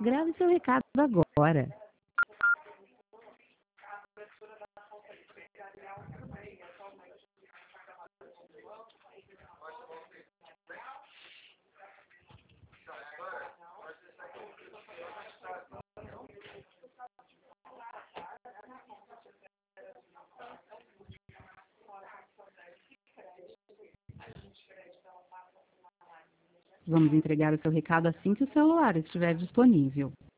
Grave seu recado agora. Vamos entregar o seu recado assim que o celular estiver disponível.